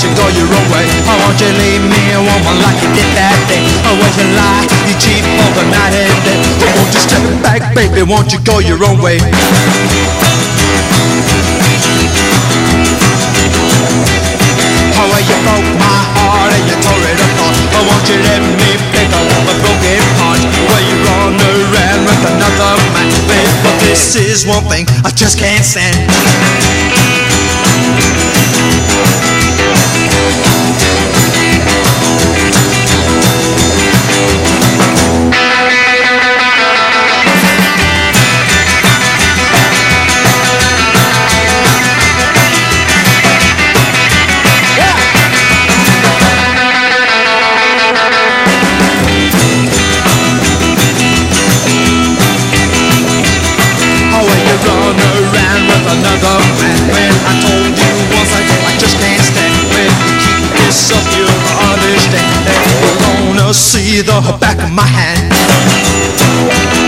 won't you go your own way? Why won't you leave me a woman like you did that day? Oh, when you lie, you cheat for the night and day. Oh, won't you step back, baby, won't you go your own way? Oh, well, you broke my heart and you tore it apart. Oh, won't you let me pick up a broken heart? Well, you run around with another man, babe, but this is one thing I just can't stand. Another man, when I told you once again, I just can't stand. When you keep this up, you'll understand that you're gonna see the back of my hand.